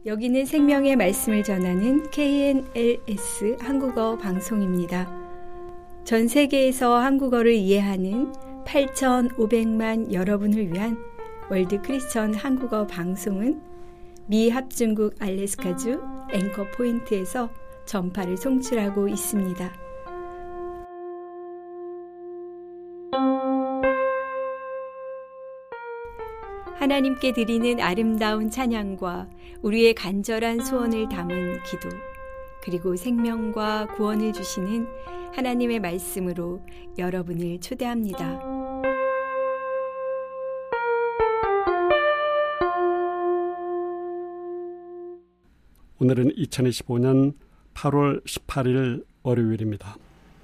여기는 생명의 말씀을 전하는 KNLS 한국어 방송입니다. 전 세계에서 한국어를 이해하는 8,500만 여러분을 위한 월드 크리스천 한국어 방송은 미 합중국 알래스카주 앵커 포인트에서 전파를 송출하고 있습니다. 하나님께 드리는 아름다운 찬양과 우리의 간절한 소원을 담은 기도, 그리고 생명과 구원을 주시는 하나님의 말씀으로 여러분을 초대합니다. 오늘은 2025년 8월 18일 월요일입니다.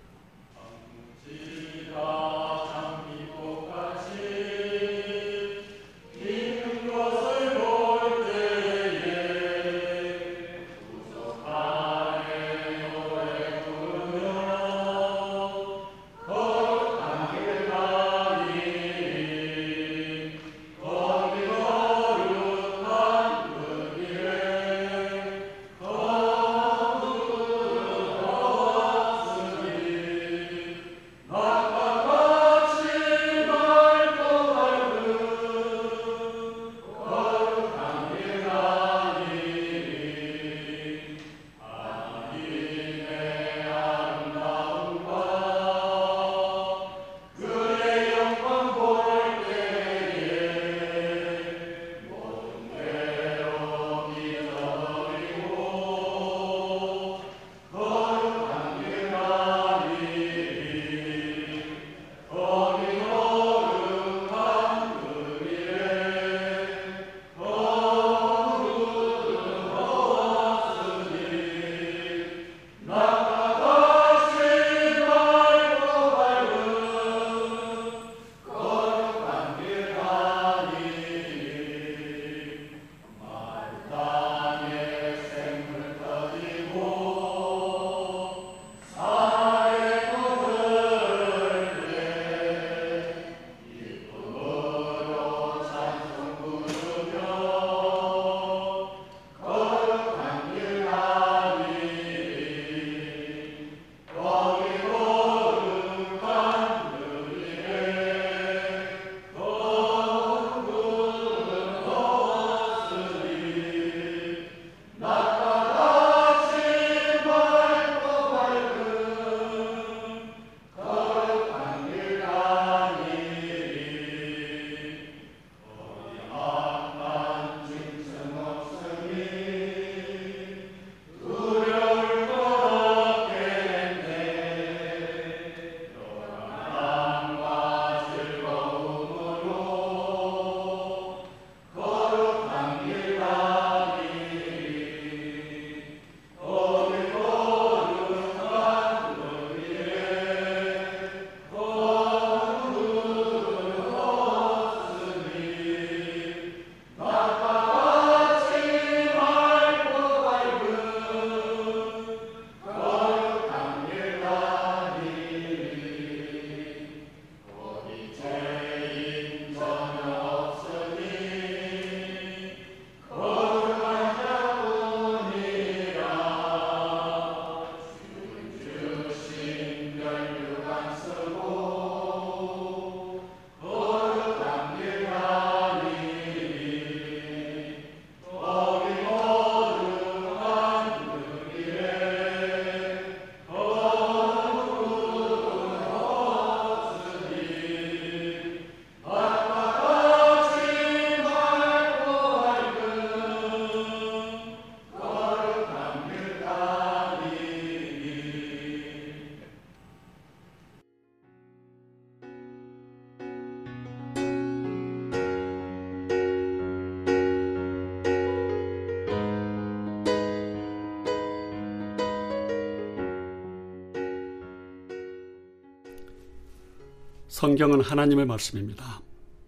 성경은 하나님의 말씀입니다.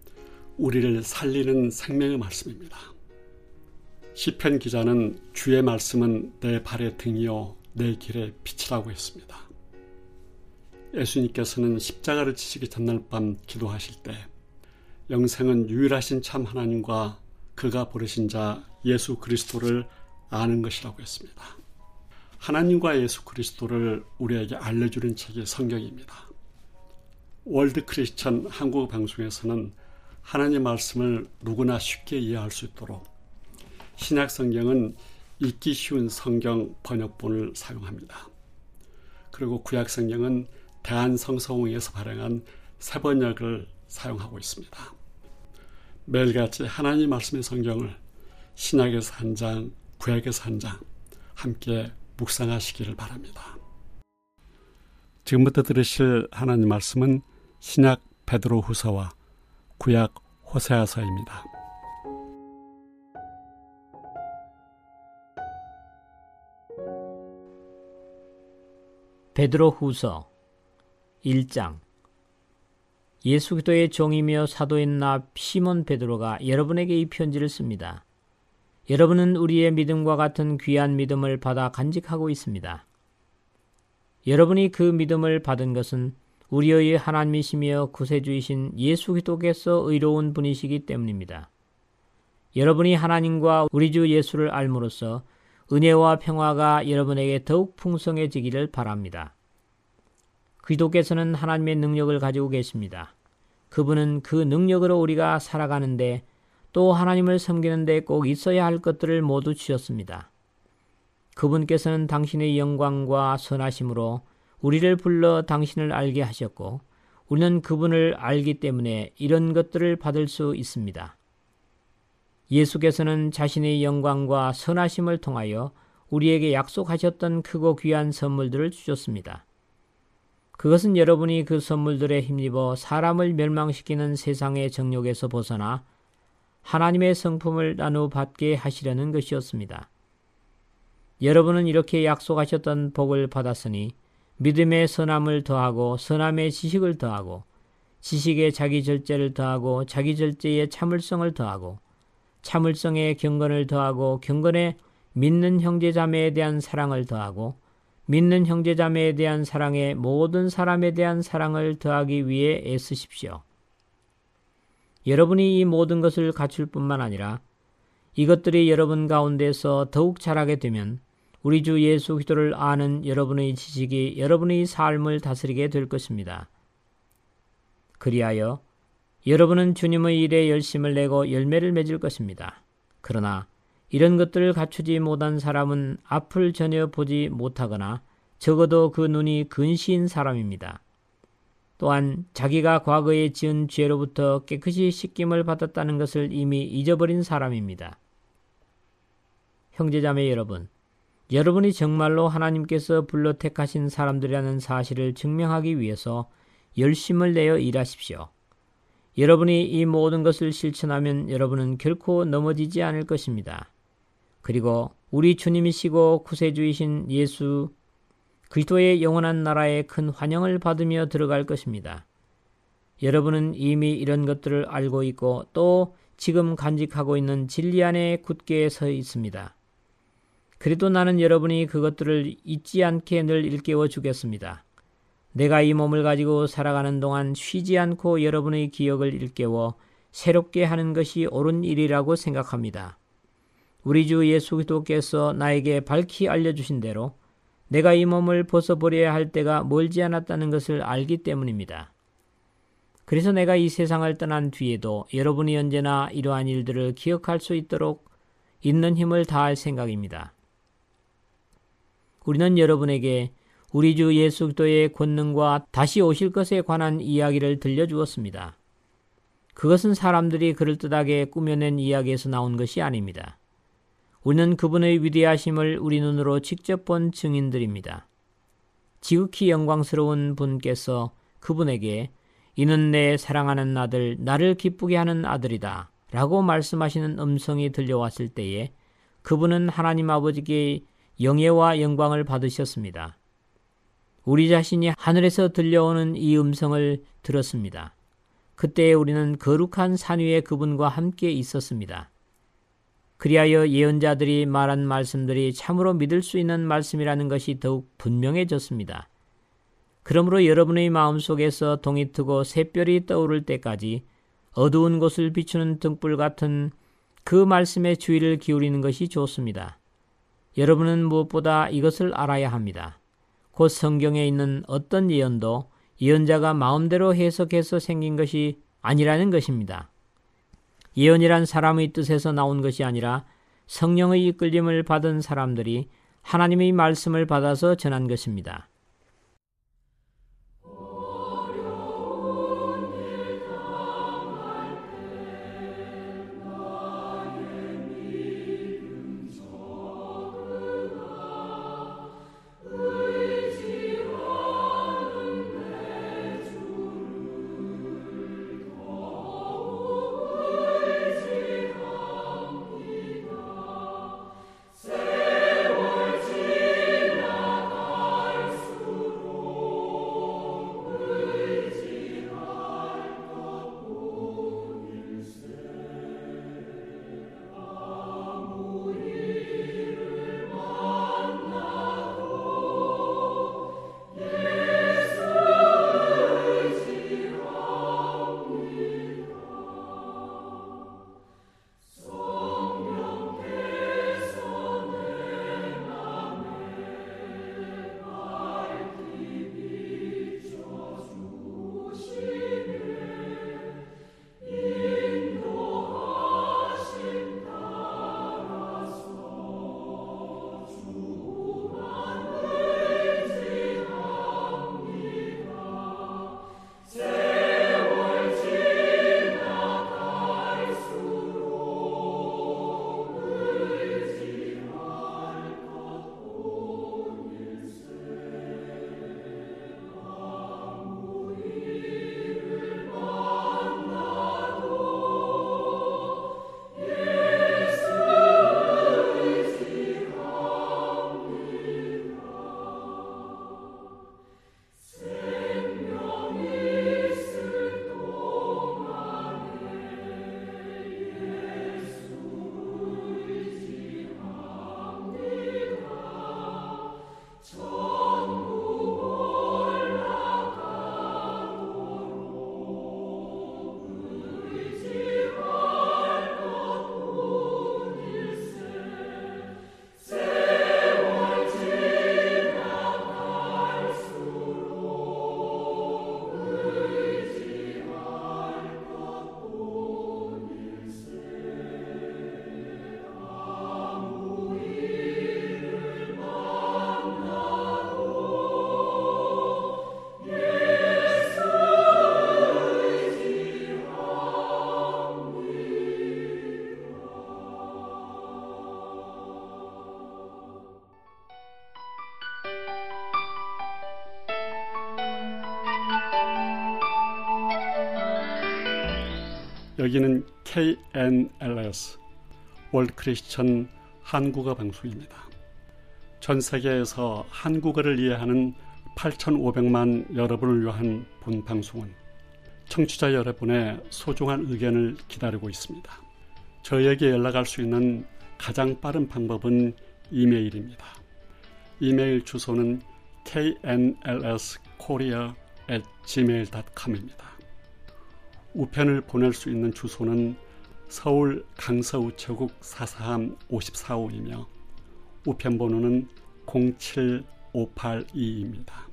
우리를 살리는 생명의 말씀입니다. 시편 기자는 주의 말씀은 내 발의 등이요 내 길의 빛이라고 했습니다. 예수님께서는 십자가를 지시기 전날 밤 기도하실 때 영생은 유일하신 참 하나님과 그가 부르신 자 예수 그리스도를 아는 것이라고 했습니다. 하나님과 예수 그리스도를 우리에게 알려주는 책이 성경입니다. 월드 크리스천 한국 방송에서는 하나님 말씀을 누구나 쉽게 이해할 수 있도록 신약 성경은 읽기 쉬운 성경 번역본을 사용합니다. 그리고 구약 성경은 대한성서공회에서 발행한 새 번역을 사용하고 있습니다. 매일같이 하나님 말씀의 성경을 신약에서 한 장, 구약에서 한 장 함께 묵상하시기를 바랍니다. 지금부터 들으실 하나님 말씀은 신약 베드로후서와 구약 호세아서입니다. 베드로후서 1장. 예수 그리스도의 종이며 사도인 나 시몬 베드로가 여러분에게 이 편지를 씁니다. 여러분은 우리의 믿음과 같은 귀한 믿음을 받아 간직하고 있습니다. 여러분이 그 믿음을 받은 것은 우리의 하나님이시며 구세주이신 예수 그리스도께서 의로운 분이시기 때문입니다. 여러분이 하나님과 우리 주 예수를 알므로써 은혜와 평화가 여러분에게 더욱 풍성해지기를 바랍니다. 그리스도께서는 하나님의 능력을 가지고 계십니다. 그분은 그 능력으로 우리가 살아가는데 또 하나님을 섬기는 데 꼭 있어야 할 것들을 모두 주셨습니다. 그분께서는 당신의 영광과 선하심으로 우리를 불러 당신을 알게 하셨고 우리는 그분을 알기 때문에 이런 것들을 받을 수 있습니다. 예수께서는 자신의 영광과 선하심을 통하여 우리에게 약속하셨던 크고 귀한 선물들을 주셨습니다. 그것은 여러분이 그 선물들에 힘입어 사람을 멸망시키는 세상의 정욕에서 벗어나 하나님의 성품을 나누어 받게 하시려는 것이었습니다. 여러분은 이렇게 약속하셨던 복을 받았으니 믿음의 선함을 더하고 선함의 지식을 더하고 지식에 자기 절제를 더하고 자기 절제에 참을성을 더하고 참을성에 경건을 더하고 경건에 믿는 형제자매에 대한 사랑을 더하고 믿는 형제자매에 대한 사랑에 모든 사람에 대한 사랑을 더하기 위해 애쓰십시오. 여러분이 이 모든 것을 갖출 뿐만 아니라 이것들이 여러분 가운데서 더욱 자라게 되면 우리 주 예수 그리스도를 아는 여러분의 지식이 여러분의 삶을 다스리게 될 것입니다. 그리하여 여러분은 주님의 일에 열심을 내고 열매를 맺을 것입니다. 그러나 이런 것들을 갖추지 못한 사람은 앞을 전혀 보지 못하거나 적어도 그 눈이 근시인 사람입니다. 또한 자기가 과거에 지은 죄로부터 깨끗이 씻김을 받았다는 것을 이미 잊어버린 사람입니다. 형제자매 여러분, 여러분이 정말로 하나님께서 불러 택하신 사람들이라는 사실을 증명하기 위해서 열심을 내어 일하십시오. 여러분이 이 모든 것을 실천하면 여러분은 결코 넘어지지 않을 것입니다. 그리고 우리 주님이시고 구세주이신 예수 그리스도의 영원한 나라에 큰 환영을 받으며 들어갈 것입니다. 여러분은 이미 이런 것들을 알고 있고 또 지금 간직하고 있는 진리 안에 굳게 서 있습니다. 그래도 나는 여러분이 그것들을 잊지 않게 늘 일깨워 주겠습니다. 내가 이 몸을 가지고 살아가는 동안 쉬지 않고 여러분의 기억을 일깨워 새롭게 하는 것이 옳은 일이라고 생각합니다. 우리 주 예수 그리스도께서 나에게 밝히 알려주신 대로 내가 이 몸을 벗어버려야 할 때가 멀지 않았다는 것을 알기 때문입니다. 그래서 내가 이 세상을 떠난 뒤에도 여러분이 언제나 이러한 일들을 기억할 수 있도록 있는 힘을 다할 생각입니다. 우리는 여러분에게 우리 주 예수 그리스도의 권능과 다시 오실 것에 관한 이야기를 들려주었습니다. 그것은 사람들이 그럴듯하게 꾸며낸 이야기에서 나온 것이 아닙니다. 우리는 그분의 위대하심을 우리 눈으로 직접 본 증인들입니다. 지극히 영광스러운 분께서 그분에게 이는 내 사랑하는 아들, 나를 기쁘게 하는 아들이다 라고 말씀하시는 음성이 들려왔을 때에 그분은 하나님 아버지께 영예와 영광을 받으셨습니다. 우리 자신이 하늘에서 들려오는 이 음성을 들었습니다. 그때 우리는 거룩한 산 위에 그분과 함께 있었습니다. 그리하여 예언자들이 말한 말씀들이 참으로 믿을 수 있는 말씀이라는 것이 더욱 분명해졌습니다. 그러므로 여러분의 마음속에서 동이 트고 샛별이 떠오를 때까지 어두운 곳을 비추는 등불 같은 그 말씀에 주의를 기울이는 것이 좋습니다. 여러분은 무엇보다 이것을 알아야 합니다. 곧 성경에 있는 어떤 예언도 예언자가 마음대로 해석해서 생긴 것이 아니라는 것입니다. 예언이란 사람의 뜻에서 나온 것이 아니라 성령의 이끌림을 받은 사람들이 하나님의 말씀을 받아서 전한 것입니다. 여기는 KNLS 월드 크리스천 한국어 방송입니다. 전 세계에서 한국어를 이해하는 8,500만 여러분을 위한 본 방송은 청취자 여러분의 소중한 의견을 기다리고 있습니다. 저에게 연락할 수 있는 가장 빠른 방법은 이메일입니다. 이메일 주소는 knlskorea@gmail.com입니다. 우편을 보낼 수 있는 주소는 서울 강서우체국 443 54호이며 우편번호는 07582입니다.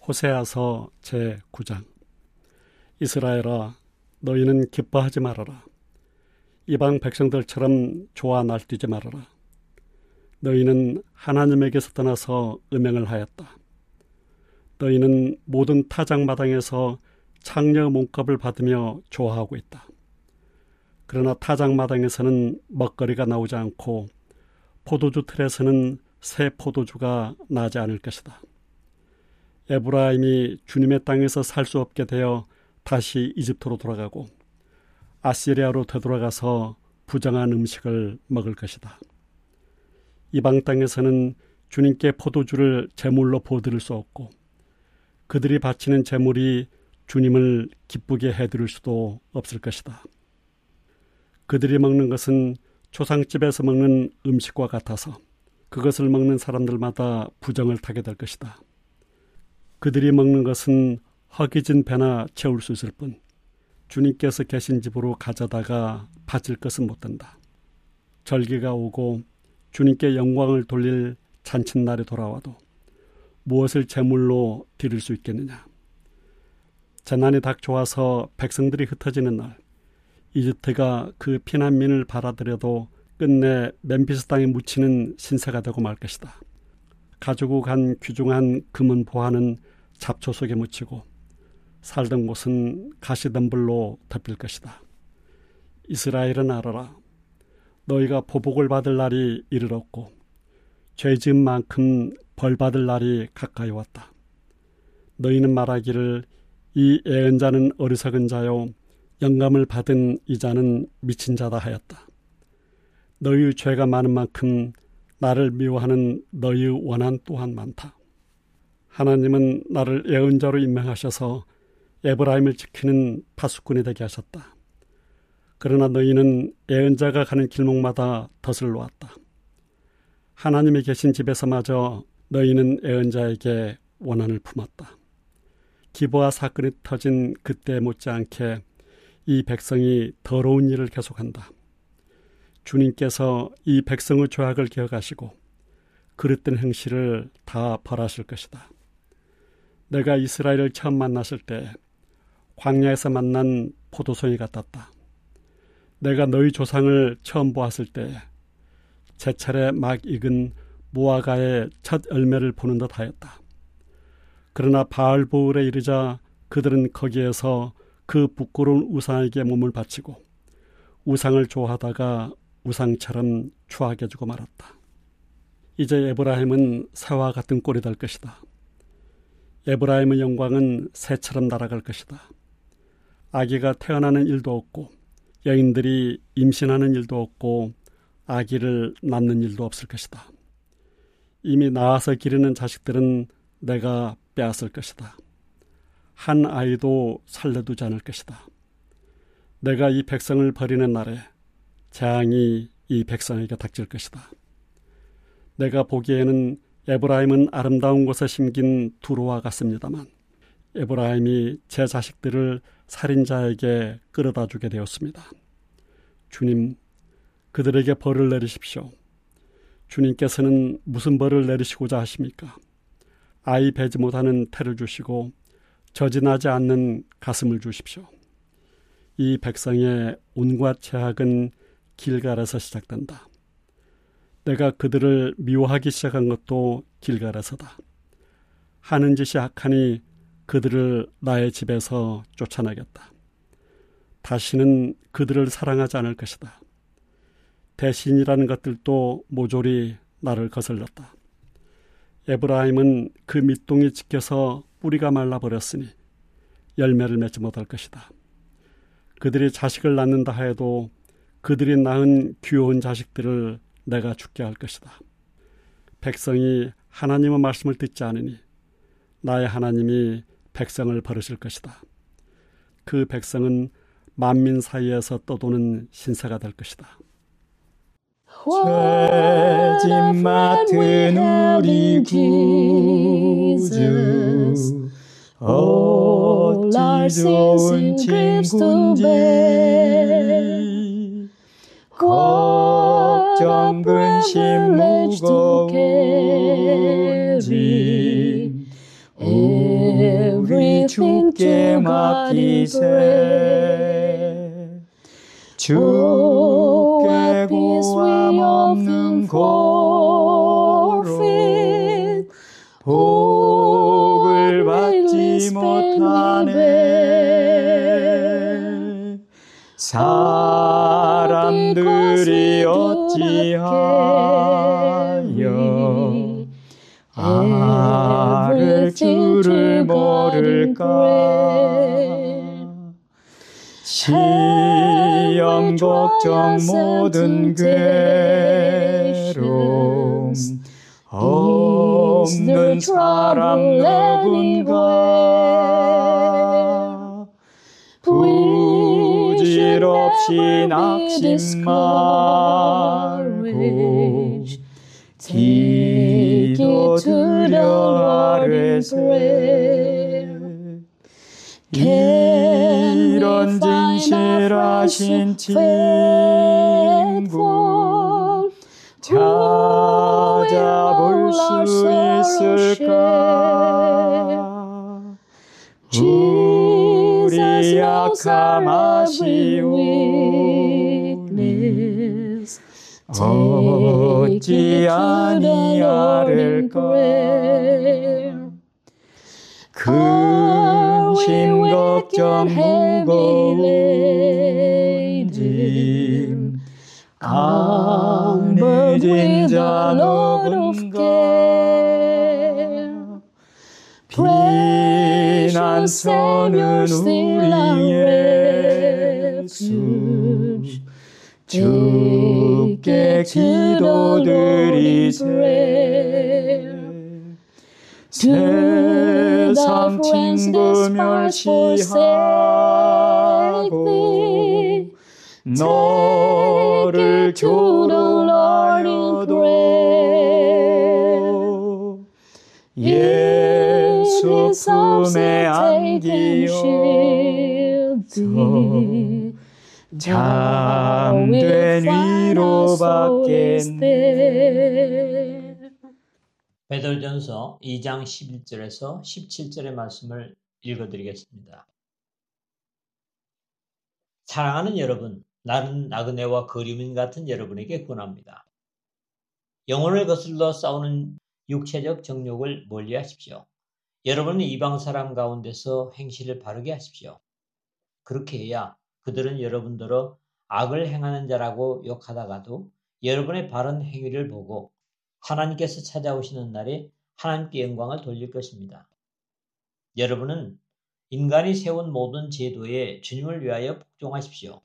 호세아서 제9장. 이스라엘아, 너희는 기뻐하지 말아라. 이방 백성들처럼 좋아 날뛰지 말아라. 너희는 하나님에게서 떠나서 음행을 하였다. 너희는 모든 타작마당에서 창녀 몸값을 받으며 좋아하고 있다. 그러나 타작마당에서는 먹거리가 나오지 않고 포도주 틀에서는 새 포도주가 나지 않을 것이다. 에브라임이 주님의 땅에서 살 수 없게 되어 다시 이집트로 돌아가고 아시리아로 되돌아가서 부정한 음식을 먹을 것이다. 이방 땅에서는 주님께 포도주를 제물로 보드릴 수 없고 그들이 바치는 제물이 주님을 기쁘게 해드릴 수도 없을 것이다. 그들이 먹는 것은 초상집에서 먹는 음식과 같아서 그것을 먹는 사람들마다 부정을 타게 될 것이다. 그들이 먹는 것은 허기진 배나 채울 수 있을 뿐 주님께서 계신 집으로 가져다가 바칠 것은 못 된다. 절기가 오고 주님께 영광을 돌릴 잔칫날이 돌아와도 무엇을 제물로 드릴 수 있겠느냐. 재난이 닥쳐와서 백성들이 흩어지는 날 이집트가 그 피난민을 받아들여도 끝내 멤피스 땅에 묻히는 신세가 되고 말 것이다. 가지고 간 귀중한 금은 보화는 잡초 속에 묻히고 살던 곳은 가시덤불로 덮일 것이다. 이스라엘은 알아라. 너희가 보복을 받을 날이 이르렀고 죄 지은 만큼 벌받을 날이 가까이 왔다. 너희는 말하기를 이 애언자는 어리석은 자요 영감을 받은 이 자는 미친 자다 하였다. 너희의 죄가 많은 만큼 나를 미워하는 너희의 원한 또한 많다. 하나님은 나를 예언자로 임명하셔서 에브라임을 지키는 파수꾼이 되게 하셨다. 그러나 너희는 예언자가 가는 길목마다 덫을 놓았다. 하나님이 계신 집에서마저 너희는 예언자에게 원한을 품었다. 기브아 사건이 터진 그때 못지않게 이 백성이 더러운 일을 계속한다. 주님께서 이 백성의 죄악을 기억하시고 그릇된 행실을 다 벌하실 것이다. 내가 이스라엘을 처음 만났을 때 광야에서 만난 포도송이 같았다. 내가 너희 조상을 처음 보았을 때 제철에 막 익은 무화과의 첫 열매를 보는 듯 하였다. 그러나 바알보울에 이르자 그들은 거기에서 그 부끄러운 우상에게 몸을 바치고 우상을 좋아하다가 우상처럼 추하게 주고 말았다. 이제 에브라임은 새와 같은 꼴이 될 것이다. 에브라임의 영광은 새처럼 날아갈 것이다. 아기가 태어나는 일도 없고 여인들이 임신하는 일도 없고 아기를 낳는 일도 없을 것이다. 이미 낳아서 기르는 자식들은 내가 빼앗을 것이다. 한 아이도 살려두지 않을 것이다. 내가 이 백성을 버리는 날에 재앙이 이 백성에게 닥칠 것이다. 내가 보기에는 에브라임은 아름다운 곳에 심긴 두루와 같습니다만 에브라임이 제 자식들을 살인자에게 끌어다 주게 되었습니다. 주님, 그들에게 벌을 내리십시오. 주님께서는 무슨 벌을 내리시고자 하십니까? 아이 배지 못하는 태를 주시고 저진하지 않는 가슴을 주십시오. 이 백성의 온갖 죄악은 길갈에서 시작된다. 내가 그들을 미워하기 시작한 것도 길갈에서다. 하는 짓이 악하니 그들을 나의 집에서 쫓아내겠다. 다시는 그들을 사랑하지 않을 것이다. 대신이라는 것들도 모조리 나를 거슬렸다. 에브라임은 그 밑동이 지켜서 뿌리가 말라버렸으니 열매를 맺지 못할 것이다. 그들이 자식을 낳는다 해도 그들이 낳은 귀여운 자식들을 내가 죽게 할 것이다. 백성이 하나님의 말씀을 듣지 않으니 나의 하나님이 백성을 버리실 것이다. 그 백성은 만민 사이에서 떠도는 신세가 될 것이다. 죄짐 맡은 우리 구주 어찌 좋은 친구인지 걱정 근심 무거운 짐 주께 맡기세. 주께 고함 없는 고fit 복을 받지 못하네. 사람들이 어찌하여 아를 줄을 모를까. 시험 걱정 모든 괴로움 없는 사람 누군가. 부질없이 낙심 말고 기도드려 아뢰세. 이런 진실하신 친구 찾아볼 수 있을까. 우리 약함 아시오니 어찌 아니하릴까. 근심 걱정 무거운 짐 강해진 자 누군가. 피난처는 우리 예수 주께 기도드리세. 세상 친구 멸시하고 너를 조롱하려도 예수 품에 안기어서 참된 위로받겠네. 베드로전서 2장 11절에서 17절의 말씀을 읽어드리겠습니다. 사랑하는 여러분, 나는 나그네와 거류민 같은 여러분에게 권합니다. 영혼을 거슬러 싸우는 육체적 정욕을 멀리하십시오. 여러분은 이방 사람 가운데서 행실을 바르게 하십시오. 그렇게 해야 그들은 여러분들어 악을 행하는 자라고 욕하다가도 여러분의 바른 행위를 보고 하나님께서 찾아오시는 날에 하나님께 영광을 돌릴 것입니다. 여러분은 인간이 세운 모든 제도에 주님을 위하여 복종하십시오.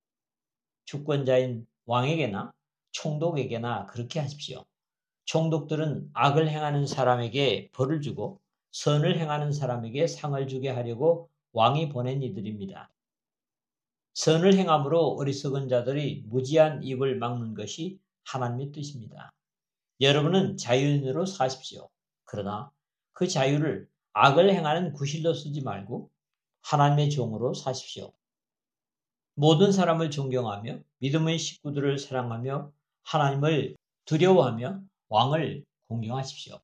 주권자인 왕에게나 총독에게나 그렇게 하십시오. 총독들은 악을 행하는 사람에게 벌을 주고 선을 행하는 사람에게 상을 주게 하려고 왕이 보낸 이들입니다. 선을 행함으로 어리석은 자들이 무지한 입을 막는 것이 하나님의 뜻입니다. 여러분은 자유인으로 사십시오. 그러나 그 자유를 악을 행하는 구실로 쓰지 말고 하나님의 종으로 사십시오. 모든 사람을 존경하며 믿음의 식구들을 사랑하며 하나님을 두려워하며 왕을 공경하십시오.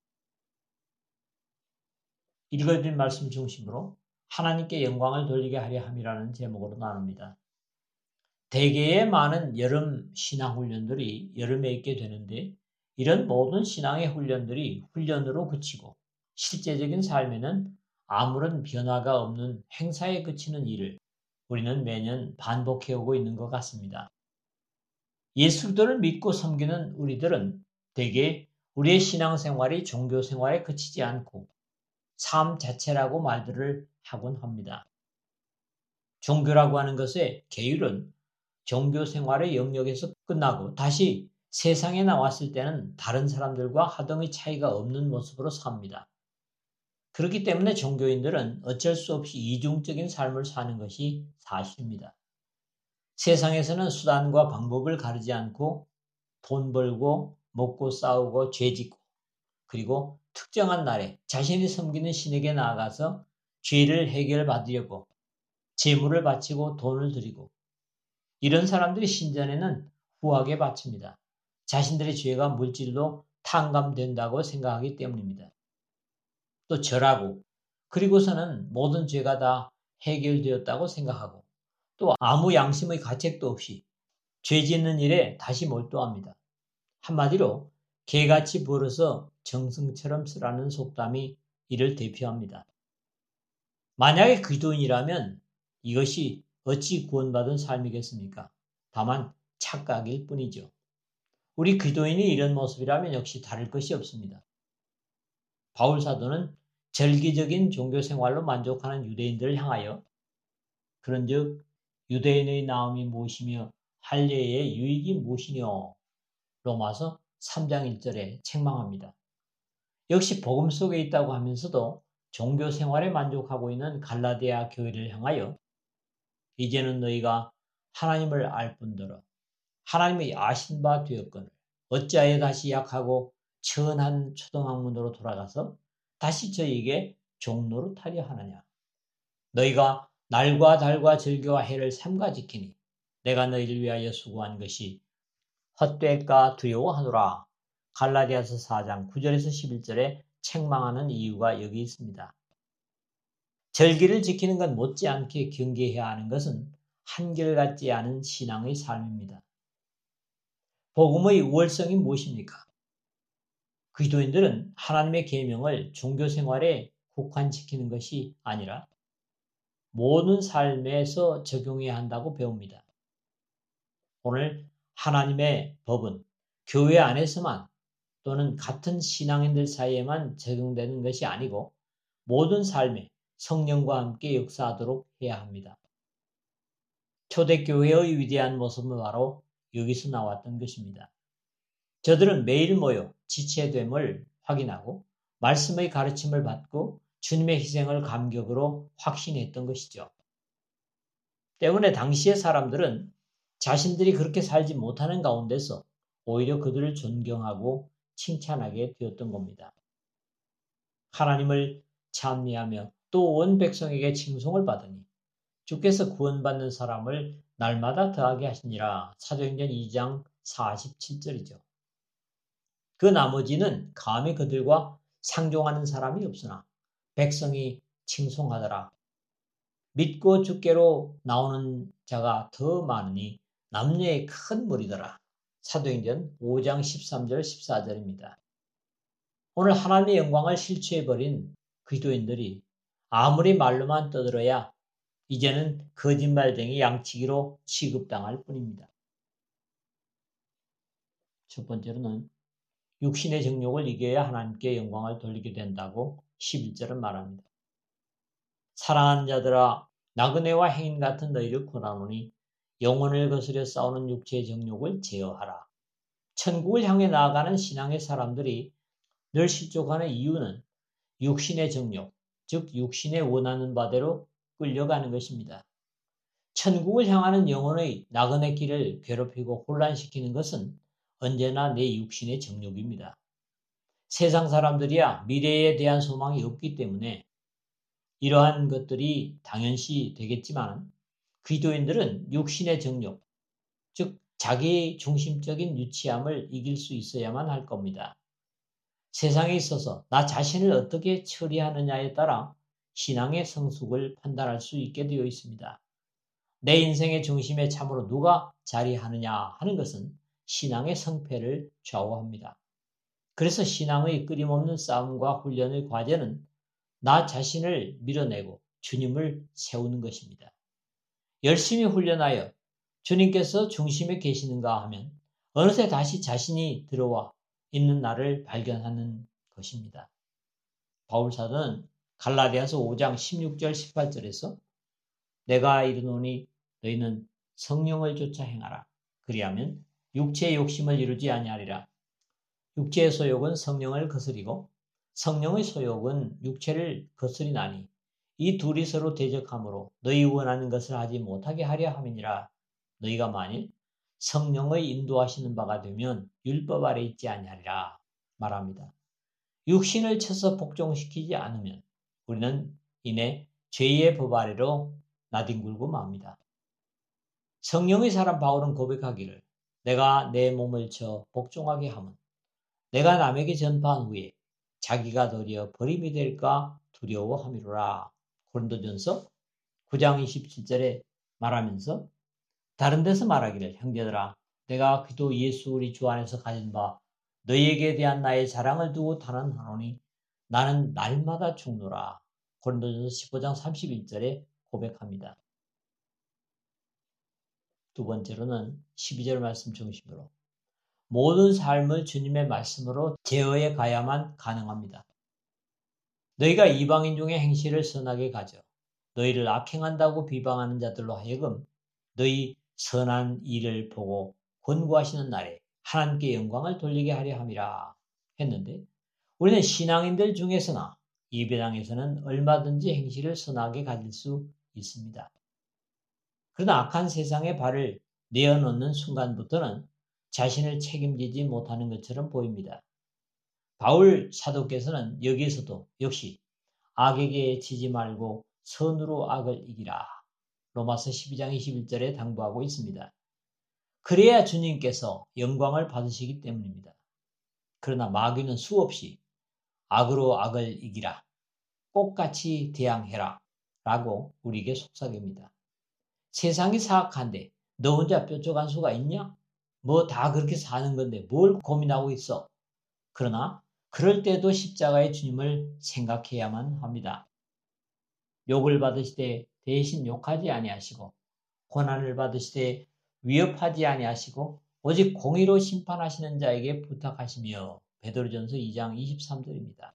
읽어진 말씀 중심으로 하나님께 영광을 돌리게 하려 함이라는 제목으로 나눕니다. 대개의 많은 여름 신앙 훈련들이 여름에 있게 되는데 이런 모든 신앙의 훈련들이 훈련으로 그치고 실제적인 삶에는 아무런 변화가 없는 행사에 그치는 일을 우리는 매년 반복해오고 있는 것 같습니다. 예수를 믿고 섬기는 우리들은 대개 우리의 신앙생활이 종교생활에 그치지 않고 삶 자체라고 말들을 하곤 합니다. 종교라고 하는 것의 계율은 종교생활의 영역에서 끝나고 다시 세상에 나왔을 때는 다른 사람들과 하등의 차이가 없는 모습으로 삽니다. 그렇기 때문에 종교인들은 어쩔 수 없이 이중적인 삶을 사는 것이 사실입니다. 세상에서는 수단과 방법을 가리지 않고 돈 벌고 먹고 싸우고 죄짓고 그리고 특정한 날에 자신이 섬기는 신에게 나아가서 죄를 해결받으려고 제물을 바치고 돈을 드리고 이런 사람들이 신전에는 후하게 바칩니다. 자신들의 죄가 물질로 탕감된다고 생각하기 때문입니다. 또 절하고 그리고서는 모든 죄가 다 해결되었다고 생각하고 또 아무 양심의 가책도 없이 죄 짓는 일에 다시 몰두합니다. 한마디로 개같이 벌어서 정승처럼 쓰라는 속담이 이를 대표합니다. 만약에 기도인이라면 이것이 어찌 구원받은 삶이겠습니까? 다만 착각일 뿐이죠. 우리 기도인이 이런 모습이라면 역시 다를 것이 없습니다. 바울 사도는 절기적인 종교 생활로 만족하는 유대인들을 향하여 그런즉 유대인의 나음이 무엇이며 할례의 유익이 무엇이뇨? 로마서 3장 1절에 책망합니다. 역시 복음 속에 있다고 하면서도 종교 생활에 만족하고 있는 갈라디아 교회를 향하여 이제는 너희가 하나님을 알 뿐더러 하나님의 아신 바 되었거늘 어찌하여 다시 약하고 천한 초등학문으로 돌아가서 다시 저희에게 종노릇하려 하느냐. 너희가 날과 달과 절기와 해를 삼가 지키니 내가 너희를 위하여 수고한 것이 헛될까 두려워하노라. 갈라디아서 4장 9절에서 11절에 책망하는 이유가 여기 있습니다. 절기를 지키는 것 못지않게 경계해야 하는 것은 한결같지 않은 신앙의 삶입니다. 복음의 우월성이 무엇입니까? 기도인들은 하나님의 계명을 종교 생활에 국한시키는 것이 아니라 모든 삶에서 적용해야 한다고 배웁니다. 오늘 하나님의 법은 교회 안에서만 또는 같은 신앙인들 사이에만 적용되는 것이 아니고 모든 삶에 성령과 함께 역사하도록 해야 합니다. 초대교회의 위대한 모습은 바로 여기서 나왔던 것입니다. 저들은 매일 모여 지체됨을 확인하고 말씀의 가르침을 받고 주님의 희생을 감격으로 확신했던 것이죠. 때문에 당시의 사람들은 자신들이 그렇게 살지 못하는 가운데서 오히려 그들을 존경하고 칭찬하게 되었던 겁니다. 하나님을 찬미하며 또 온 백성에게 칭송을 받으니 주께서 구원받는 사람을 날마다 더하게 하시니라. 사도행전 2장 47절이죠. 그 나머지는 감히 그들과 상종하는 사람이 없으나 백성이 칭송하더라. 믿고 주께로 나오는 자가 더 많으니 남녀의 큰 무리더라. 사도행전 5장 13절 14절입니다. 오늘 하나님의 영광을 실추해버린 기도인들이 아무리 말로만 떠들어야 이제는 거짓말쟁이 양치기로 취급당할 뿐입니다. 첫 번째로는 육신의 정욕을 이겨야 하나님께 영광을 돌리게 된다고 11절은 말합니다. 사랑하는 자들아 나그네와 행인 같은 너희를 권하노니 영혼을 거스려 싸우는 육체의 정욕을 제어하라. 천국을 향해 나아가는 신앙의 사람들이 늘 실족하는 이유는 육신의 정욕, 즉 육신의 원하는 바대로 끌려가는 것입니다. 천국을 향하는 영혼의 나그네 길을 괴롭히고 혼란시키는 것은 언제나 내 육신의 정욕입니다. 세상 사람들이야 미래에 대한 소망이 없기 때문에 이러한 것들이 당연시 되겠지만 기도인들은 육신의 정욕, 즉 자기 중심적인 유치함을 이길 수 있어야만 할 겁니다. 세상에 있어서 나 자신을 어떻게 처리하느냐에 따라 신앙의 성숙을 판단할 수 있게 되어 있습니다. 내 인생의 중심에 참으로 누가 자리하느냐 하는 것은 신앙의 성패를 좌우합니다. 그래서 신앙의 끊임없는 싸움과 훈련의 과제는 나 자신을 밀어내고 주님을 세우는 것입니다. 열심히 훈련하여 주님께서 중심에 계시는가 하면 어느새 다시 자신이 들어와 있는 나를 발견하는 것입니다. 바울 사도는 갈라디아서 5장 16절 18절에서 내가 이르노니 너희는 성령을 쫓아 행하라. 그리하면 육체의 욕심을 이루지 아니하리라. 육체의 소욕은 성령을 거스리고 성령의 소욕은 육체를 거스리나니 이 둘이 서로 대적하므로 너희 원하는 것을 하지 못하게 하려 함이니라. 너희가 만일 성령의 인도하시는 바가 되면 율법 아래 있지 아니하리라 말합니다. 육신을 쳐서 복종시키지 않으면 우리는 이내 죄의 법 아래로 나뒹굴고 맙니다. 성령의 사람 바울은 고백하기를 내가 내 몸을 쳐 복종하게 함은 내가 남에게 전파한 후에 자기가 도리어 버림이 될까 두려워함이로라. 고린도전서 9장 27절에 말하면서 다른 데서 말하기를 형제들아 내가 그리스도 예수 우리 주 안에서 가진 바 너희에게 대한 나의 자랑을 두고 탄원하노니 나는 날마다 죽노라. 고린도전서 15장 31절에 고백합니다. 두 번째로는 12절 말씀 중심으로 모든 삶을 주님의 말씀으로 제어해 가야만 가능합니다. 너희가 이방인 중에 행실을 선하게 가져 너희를 악행한다고 비방하는 자들로 하여금 너희 선한 일을 보고 권고하시는 날에 하나님께 영광을 돌리게 하려 함이라 했는데 우리는 신앙인들 중에서나 예배당에서는 얼마든지 행실을 선하게 가질 수 있습니다. 그러나 악한 세상에 발을 내어놓는 순간부터는 자신을 책임지지 못하는 것처럼 보입니다. 바울 사도께서는 여기에서도 역시 악에게 지지 말고 선으로 악을 이기라. 로마서 12장 21절에 당부하고 있습니다. 그래야 주님께서 영광을 받으시기 때문입니다. 그러나 마귀는 수없이 악으로 악을 이기라. 똑같이 대항해라. 라고 우리에게 속삭입니다. 세상이 사악한데 너 혼자 뾰족한 수가 있냐? 뭐 다 그렇게 사는 건데 뭘 고민하고 있어? 그러나 그럴 때도 십자가의 주님을 생각해야만 합니다. 욕을 받으시되 대신 욕하지 아니하시고 고난을 받으시되 위협하지 아니하시고 오직 공의로 심판하시는 자에게 부탁하시며 베드로전서 2장 23절입니다.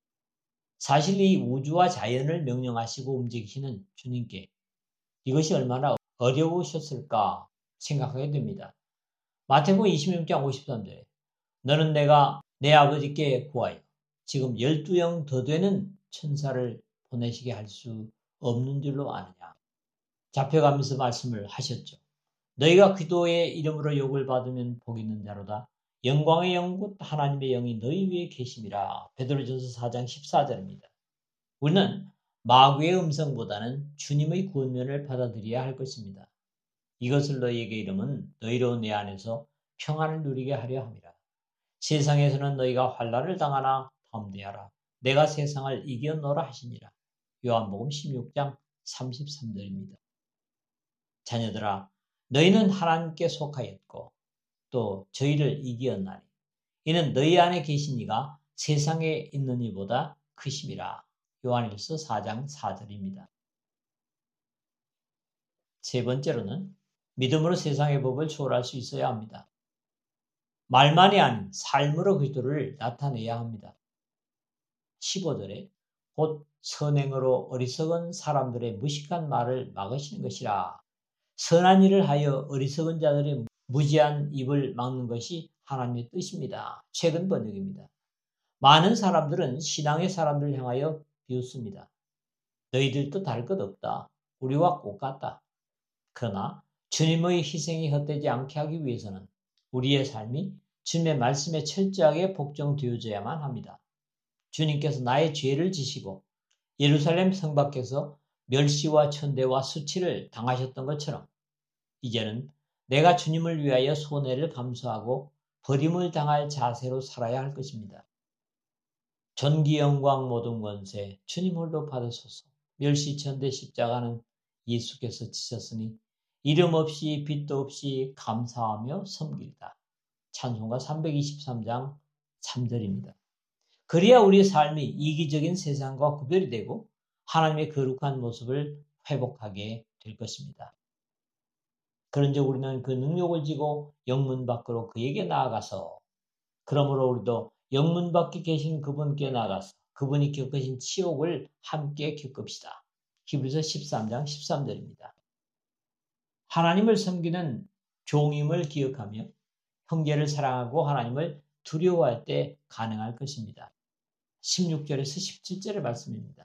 사실 이 우주와 자연을 명령하시고 움직이시는 주님께 이것이 얼마나 어려우셨을까 생각하게 됩니다. 마태복음 26장 53절에 너는 내가 내 아버지께 구하여 지금 12영 더 되는 천사를 보내시게 할 수 없는 줄로 아느냐. 잡혀가면서 말씀을 하셨죠. 너희가 기도의 이름으로 욕을 받으면 복 있는 자로다. 영광의 영곧 하나님의 영이 너희 위에 계심이라. 베드로전서 4장 14절입니다. 우리는 마귀의 음성보다는 주님의 구원면을 받아들여야 할 것입니다. 이것을 너희에게 이름은 너희로 내 안에서 평안을 누리게 하려 함이라. 세상에서는 너희가 환난을 당하나 담대하라. 내가 세상을 이겨노라 하시니라. 요한복음 16장 33절입니다. 자녀들아 너희는 하나님께 속하였고 또 저희를 이기었나니 이는 너희 안에 계신 이가 세상에 있는 이보다 크심이라. 요한일서 4장 4절입니다. 세 번째로는 믿음으로 세상의 법을 초월할 수 있어야 합니다. 말만이 아닌 삶으로 그리스도를 나타내야 합니다. 15절에 곧 선행으로 어리석은 사람들의 무식한 말을 막으시는 것이라. 선한 일을 하여 어리석은 자들의 무지한 입을 막는 것이 하나님의 뜻입니다. 최근 번역입니다. 많은 사람들은 신앙의 사람들을 향하여 비웃습니다. 너희들도 다를 것 없다. 우리와 똑같다. 그러나 주님의 희생이 헛되지 않게 하기 위해서는 우리의 삶이 주님의 말씀에 철저하게 복종되어져야만 합니다. 주님께서 나의 죄를 지시고 예루살렘 성 밖에서 멸시와 천대와 수치를 당하셨던 것처럼 이제는 내가 주님을 위하여 손해를 감수하고 버림을 당할 자세로 살아야 할 것입니다. 전기 영광 모든 권세 주님 홀로 받으소서. 멸시 천대 십자가는 예수께서 지셨으니 이름 없이 빛도 없이 감사하며 섬길다. 찬송가 323장 3절입니다. 그래야 우리의 삶이 이기적인 세상과 구별이 되고 하나님의 거룩한 모습을 회복하게 될 것입니다. 그런즉 우리는 그 능력을 지고 영문 밖으로 그에게 나아가서 그러므로 우리도 영문 밖에 계신 그분께 나아가서 그분이 겪으신 치욕을 함께 겪읍시다. 히브리서 13장 13절입니다. 하나님을 섬기는 종임을 기억하며 형제를 사랑하고 하나님을 두려워할 때 가능할 것입니다. 16절에서 17절의 말씀입니다.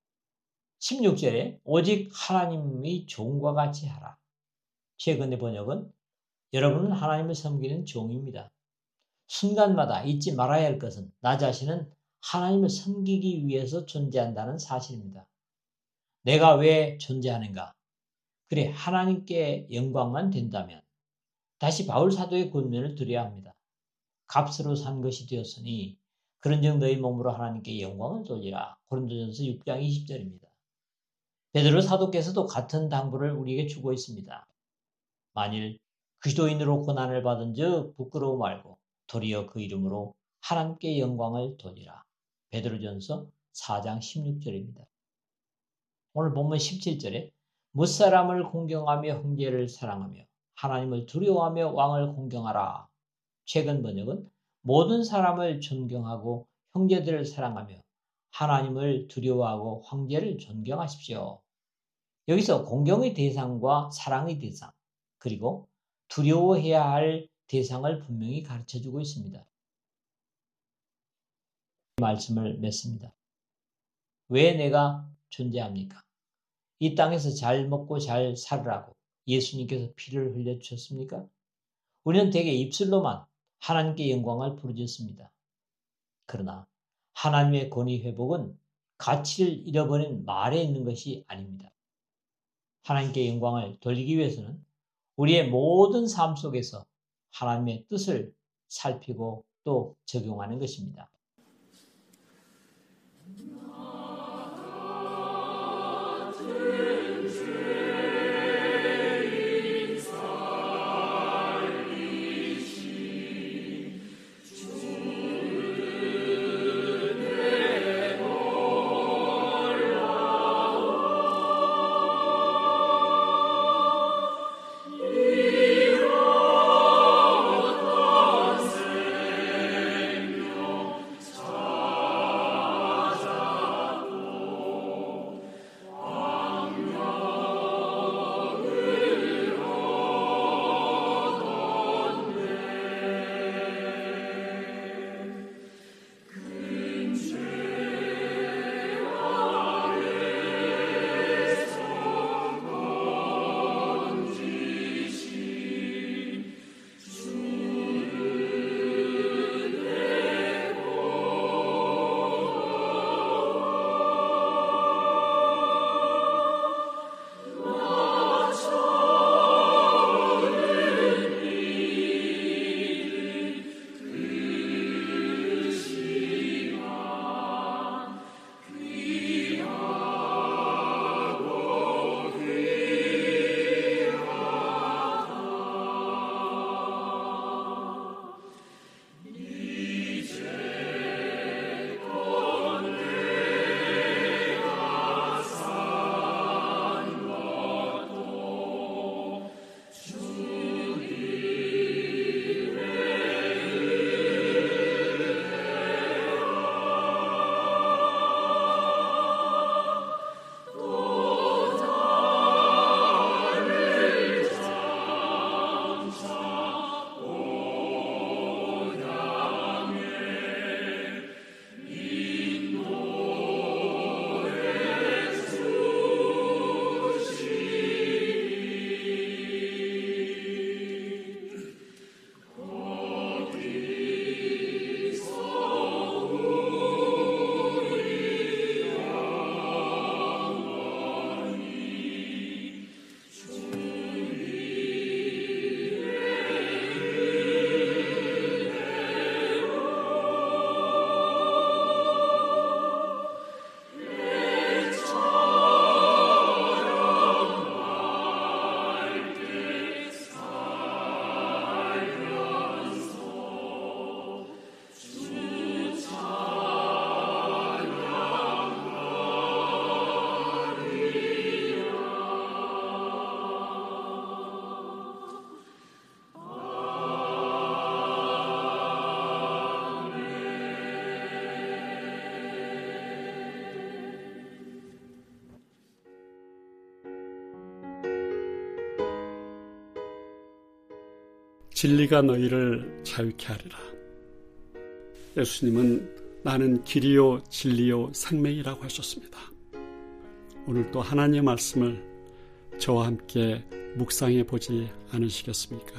16절에 오직 하나님의 종과 같이 하라. 최근의 번역은 여러분은 하나님을 섬기는 종입니다. 순간마다 잊지 말아야 할 것은 나 자신은 하나님을 섬기기 위해서 존재한다는 사실입니다. 내가 왜 존재하는가? 그래 하나님께 영광만 된다면 다시 바울 사도의 권면을 드려야 합니다. 값으로 산 것이 되었으니 그런즉 너희 몸으로 하나님께 영광을 돌리라. 고린도전서 6장 20절입니다. 베드로 사도께서도 같은 당부를 우리에게 주고 있습니다. 만일 그리스도인으로 고난을 받은 즉 부끄러워 말고 도리어 그 이름으로 하나님께 영광을 돌리라. 베드로전서 4장 16절입니다. 오늘 본문 17절에 무사람을 공경하며 형제를 사랑하며 하나님을 두려워하며 왕을 공경하라. 최근 번역은 모든 사람을 존경하고 형제들을 사랑하며 하나님을 두려워하고 황제를 존경하십시오. 여기서 공경의 대상과 사랑의 대상, 그리고 두려워해야 할 대상을 분명히 가르쳐주고 있습니다. 말씀을 맺습니다. 왜 내가 존재합니까? 이 땅에서 잘 먹고 잘 살으라고 예수님께서 피를 흘려주셨습니까? 우리는 대개 입술로만 하나님께 영광을 부르짖습니다. 그러나 하나님의 권위 회복은 가치를 잃어버린 말에 있는 것이 아닙니다. 하나님께 영광을 돌리기 위해서는 우리의 모든 삶 속에서 하나님의 뜻을 살피고 또 적용하는 것입니다. 진리가 너희를 자유케 하리라. 예수님은 나는 길이요 진리요 생명이라고 하셨습니다. 오늘 또 하나님의 말씀을 저와 함께 묵상해 보지 않으시겠습니까?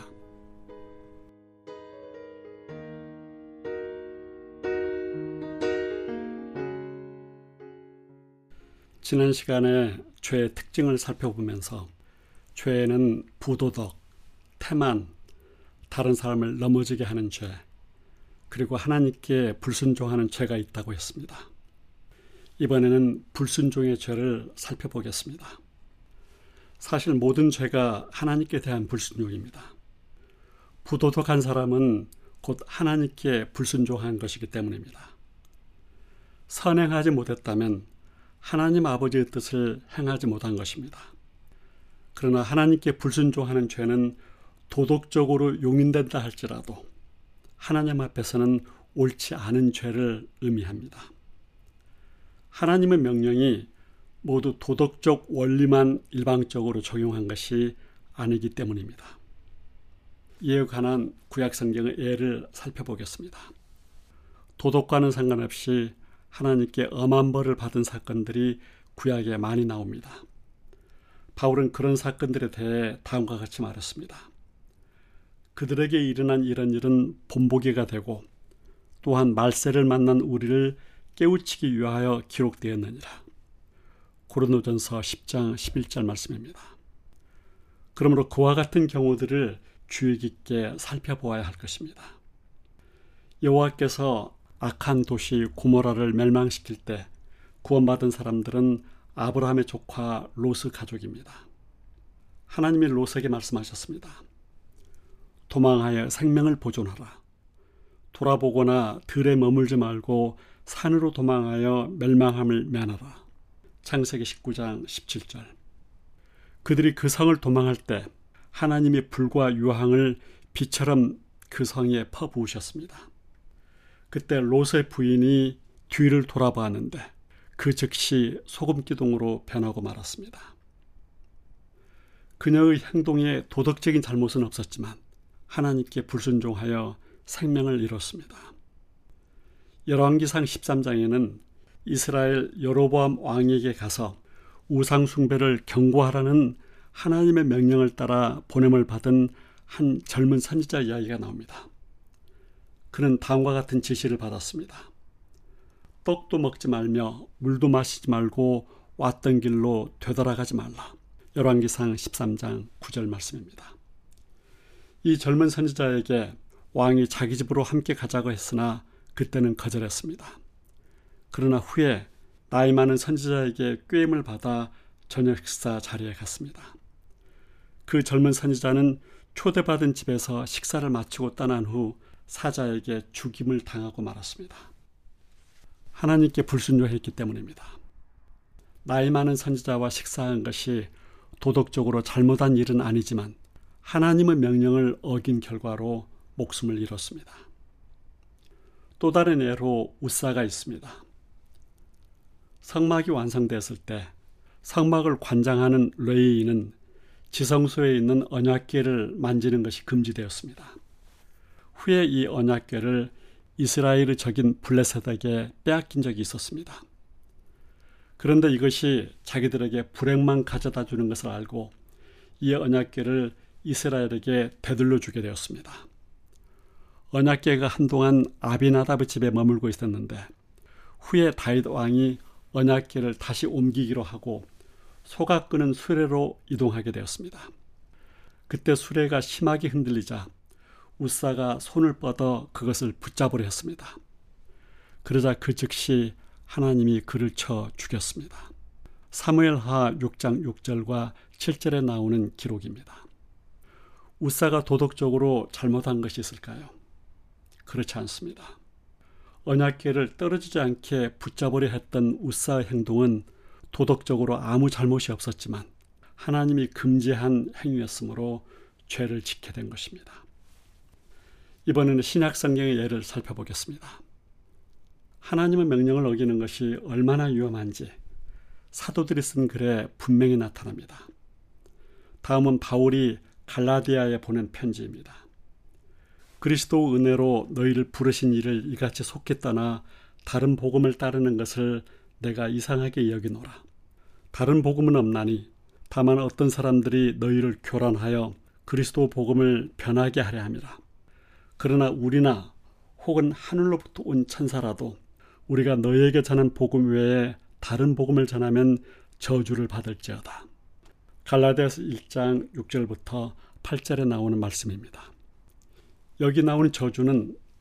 지난 시간에 죄의 특징을 살펴보면서 죄는 부도덕, 태만, 다른 사람을 넘어지게 하는 죄, 그리고 하나님께 불순종하는 죄가 있다고 했습니다. 이번에는 불순종의 죄를 살펴보겠습니다. 사실 모든 죄가 하나님께 대한 불순종입니다. 부도덕한 사람은 곧 하나님께 불순종한 것이기 때문입니다. 선행하지 못했다면 하나님 아버지의 뜻을 행하지 못한 것입니다. 그러나 하나님께 불순종하는 죄는 도덕적으로 용인된다 할지라도 하나님 앞에서는 옳지 않은 죄를 의미합니다. 하나님의 명령이 모두 도덕적 원리만 일방적으로 적용한 것이 아니기 때문입니다. 이에 관한 구약성경의 예를 살펴보겠습니다. 도덕과는 상관없이 하나님께 엄한 벌을 받은 사건들이 구약에 많이 나옵니다. 바울은 그런 사건들에 대해 다음과 같이 말했습니다. 그들에게 일어난 이런 일은 본보기가 되고 또한 말세를 만난 우리를 깨우치기 위하여 기록되었느니라. 고린도전서 10장 11절 말씀입니다. 그러므로 그와 같은 경우들을 주의 깊게 살펴보아야 할 것입니다. 여호와께서 악한 도시 고모라를 멸망시킬 때 구원받은 사람들은 아브라함의 조카 롯의 가족입니다. 하나님이 롯에게 말씀하셨습니다. 도망하여 생명을 보존하라. 돌아보거나 들에 머물지 말고 산으로 도망하여 멸망함을 면하라. 창세기 19장 17절. 그들이 그 성을 도망할 때 하나님이 불과 유황을 비처럼 그 성에 퍼부으셨습니다. 그때 롯의 부인이 뒤를 돌아보았는데 그 즉시 소금기둥으로 변하고 말았습니다. 그녀의 행동에 도덕적인 잘못은 없었지만 하나님께 불순종하여 생명을 잃었습니다. 열왕기상 13장에는 이스라엘 여로보암 왕에게 가서 우상 숭배를 경고하라는 하나님의 명령을 따라 보냄을 받은 한 젊은 선지자 이야기가 나옵니다. 그는 다음과 같은 지시를 받았습니다. 떡도 먹지 말며 물도 마시지 말고 왔던 길로 되돌아가지 말라. 열왕기상 13장 9절 말씀입니다. 이 젊은 선지자에게 왕이 자기 집으로 함께 가자고 했으나 그때는 거절했습니다. 그러나 후에 나이 많은 선지자에게 꾀임을 받아 저녁 식사 자리에 갔습니다. 그 젊은 선지자는 초대받은 집에서 식사를 마치고 떠난 후 사자에게 죽임을 당하고 말았습니다. 하나님께 불순종했기 때문입니다. 나이 많은 선지자와 식사한 것이 도덕적으로 잘못한 일은 아니지만 하나님의 명령을 어긴 결과로 목숨을 잃었습니다. 또 다른 예로 웃사가 있습니다. 성막이 완성됐을 때 성막을 관장하는 레위인은 지성소에 있는 언약궤를 만지는 것이 금지되었습니다. 후에 이 언약궤를 이스라엘의 적인 블레셋에게 빼앗긴 적이 있었습니다. 그런데 이것이 자기들에게 불행만 가져다 주는 것을 알고 이 언약궤를 이스라엘에게 되돌려 주게 되었습니다. 언약궤가 한동안 아비나답의 집에 머물고 있었는데 후에 다윗 왕이 언약궤를 다시 옮기기로 하고 소가 끄는 수레로 이동하게 되었습니다. 그때 수레가 심하게 흔들리자 웃사가 손을 뻗어 그것을 붙잡으려 했습니다. 그러자 그 즉시 하나님이 그를 쳐 죽였습니다. 사무엘하 6장 6절과 7절에 나오는 기록입니다. 웃사가 도덕적으로 잘못한 것이 있을까요? 그렇지 않습니다. 언약궤를 떨어지지 않게 붙잡으려 했던 웃사의 행동은 도덕적으로 아무 잘못이 없었지만 하나님이 금지한 행위였으므로 죄를 짓게 된 것입니다. 이번에는 신약 성경의 예를 살펴보겠습니다. 하나님의 명령을 어기는 것이 얼마나 위험한지 사도들이 쓴 글에 분명히 나타납니다. 다음은 바울이 갈라디아에 보낸 편지입니다. 그리스도 은혜로 너희를 부르신 이를 이같이 속히 떠나 다른 복음을 따르는 것을 내가 이상하게 여기노라. 다른 복음은 없나니 다만 어떤 사람들이 너희를 교란하여 그리스도 복음을 변하게 하려 함이라. 그러나 우리나 혹은 하늘로부터 온 천사라도 우리가 너희에게 전한 복음 외에 다른 복음을 전하면 저주를 받을지어다. 갈라디아서 1장 6절부터 8절에 나오는 말씀입니다. 여기 나오는 저주는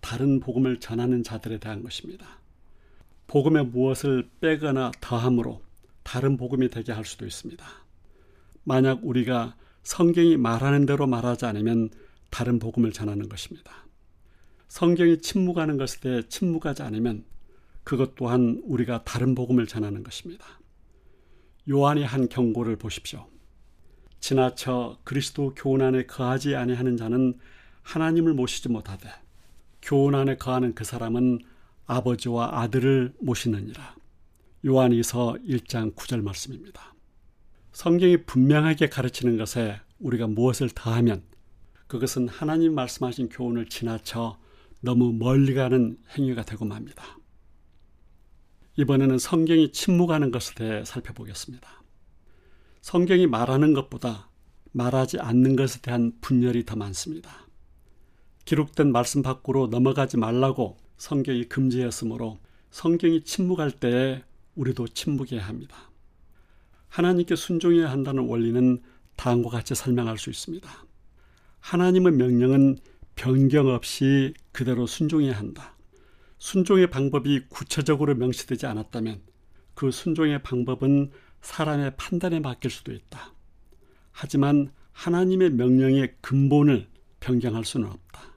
다른 복음을 전하는 자들에 대한 것입니다. 복음에 무엇을 빼거나 더함으로 다른 복음이 되게 할 수도 있습니다. 만약 우리가 성경이 말하는 대로 말하지 않으면 다른 복음을 전하는 것입니다. 성경이 침묵하는 것에 대해 침묵하지 않으면 그것 또한 우리가 다른 복음을 전하는 것입니다. 요한이 한 경고를 보십시오. 지나쳐 그리스도 교훈 안에 거하지 아니하는 자는 하나님을 모시지 못하되 교훈 안에 거하는 그 사람은 아버지와 아들을 모시느니라. 요한이서 1장 9절 말씀입니다. 성경이 분명하게 가르치는 것에 우리가 무엇을 더하면 그것은 하나님 말씀하신 교훈을 지나쳐 너무 멀리 가는 행위가 되고 맙니다. 이번에는 성경이 침묵하는 것에 대해 살펴보겠습니다. 성경이 말하는 것보다 말하지 않는 것에 대한 분열이 더 많습니다. 기록된 말씀 밖으로 넘어가지 말라고 성경이 금지했으므로 성경이 침묵할 때에 우리도 침묵해야 합니다. 하나님께 순종해야 한다는 원리는 다음과 같이 설명할 수 있습니다. 하나님의 명령은 변경 없이 그대로 순종해야 한다. 순종의 방법이 구체적으로 명시되지 않았다면 그 순종의 방법은 사람의 판단에 맡길 수도 있다. 하지만 하나님의 명령의 근본을 변경할 수는 없다.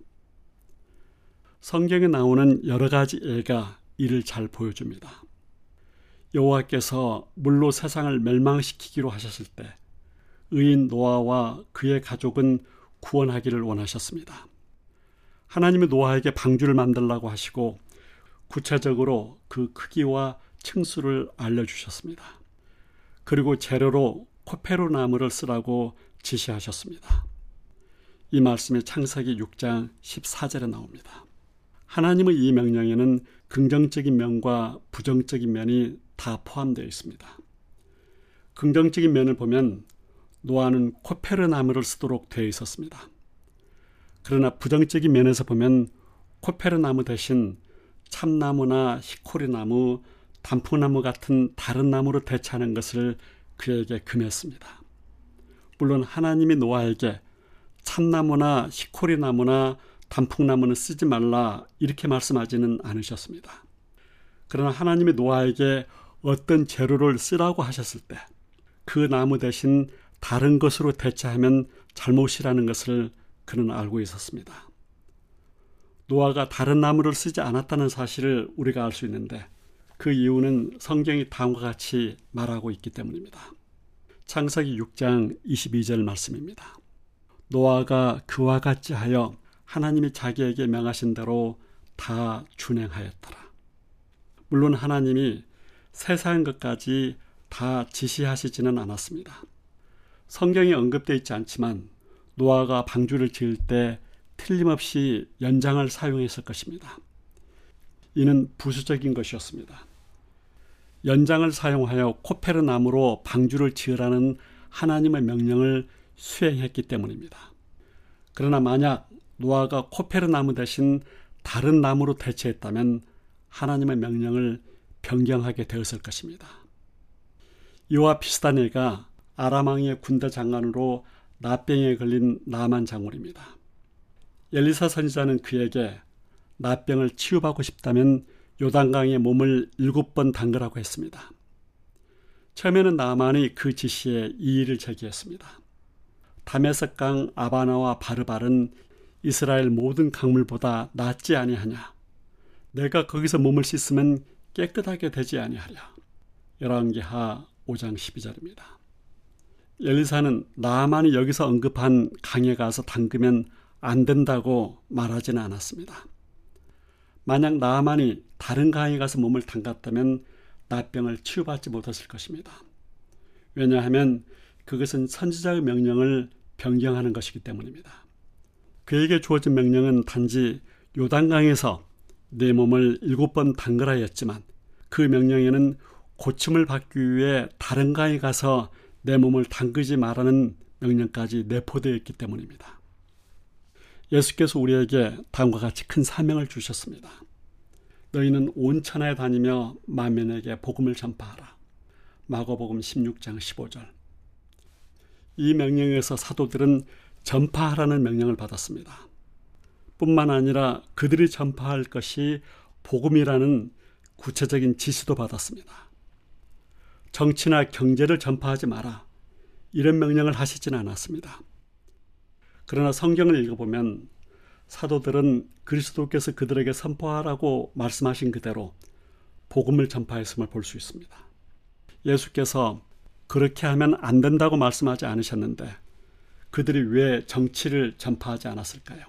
성경에 나오는 여러 가지 예가 이를 잘 보여줍니다. 여호와께서 물로 세상을 멸망시키기로 하셨을 때 의인 노아와 그의 가족은 구원하기를 원하셨습니다. 하나님의 노아에게 방주를 만들라고 하시고 구체적으로 그 크기와 층수를 알려주셨습니다. 그리고 재료로 코페르 나무를 쓰라고 지시하셨습니다. 이 말씀이 창세기 6장 14절에 나옵니다. 하나님의 이 명령에는 긍정적인 면과 부정적인 면이 다 포함되어 있습니다. 긍정적인 면을 보면 노아는 코페르 나무를 쓰도록 되어 있었습니다. 그러나 부정적인 면에서 보면 코페르 나무 대신 참나무나 히코리나무, 단풍나무 같은 다른 나무로 대체하는 것을 그에게 금했습니다. 물론 하나님이 노아에게 참나무나 히코리나무나 단풍나무는 쓰지 말라 이렇게 말씀하지는 않으셨습니다. 그러나 하나님이 노아에게 어떤 재료를 쓰라고 하셨을 때 그 나무 대신 다른 것으로 대체하면 잘못이라는 것을 그는 알고 있었습니다. 노아가 다른 나무를 쓰지 않았다는 사실을 우리가 알 수 있는데 그 이유는 성경이 다음과 같이 말하고 있기 때문입니다. 창세기 6장 22절 말씀입니다. 노아가 그와 같이 하여 하나님이 자기에게 명하신 대로 다 준행하였더라. 물론 하나님이 세세한 것까지 다 지시하시지는 않았습니다. 성경에 언급되어 있지 않지만 노아가 방주를 지을 때 틀림없이 연장을 사용했을 것입니다. 이는 부수적인 것이었습니다. 연장을 사용하여 코페르 나무로 방주를 지으라는 하나님의 명령을 수행했기 때문입니다. 그러나 만약 노아가 코페르 나무 대신 다른 나무로 대체했다면 하나님의 명령을 변경하게 되었을 것입니다. 이와 비슷한 예가 아람 왕의 군대 장관으로 나병에 걸린 나만 장군입니다. 엘리사 선지자는 그에게 나병을 치유받고 싶다면 요단강에 몸을 7번 담그라고 했습니다. 처음에는 나만이 그 지시에 이의를 제기했습니다. 다메섹강 아바나와 바르발은 이스라엘 모든 강물보다 낫지 아니하냐. 내가 거기서 몸을 씻으면 깨끗하게 되지 아니하랴. 열왕기하 5장 12절입니다. 엘리사는 나만이 여기서 언급한 강에 가서 담그면 안 된다고 말하지는 않았습니다. 만약 나만이 다른 강에 가서 몸을 담갔다면 나병을 치유받지 못했을 것입니다. 왜냐하면 그것은 선지자의 명령을 변경하는 것이기 때문입니다. 그에게 주어진 명령은 단지 요단강에서 내 몸을 7번 담그라였지만 그 명령에는 고침을 받기 위해 다른 강에 가서 내 몸을 담그지 말라는 명령까지 내포되어 있기 때문입니다. 예수께서 우리에게 다음과 같이 큰 사명을 주셨습니다. 너희는 온 천하에 다니며 만민에게 복음을 전파하라. 마가복음 16장 15절. 이 명령에서 사도들은 전파하라는 명령을 받았습니다. 뿐만 아니라 그들이 전파할 것이 복음이라는 구체적인 지시도 받았습니다. 정치나 경제를 전파하지 마라, 이런 명령을 하시지는 않았습니다. 그러나 성경을 읽어보면 사도들은 그리스도께서 그들에게 선포하라고 말씀하신 그대로 복음을 전파했음을 볼 수 있습니다. 예수께서 그렇게 하면 안 된다고 말씀하지 않으셨는데 그들이 왜 정치를 전파하지 않았을까요?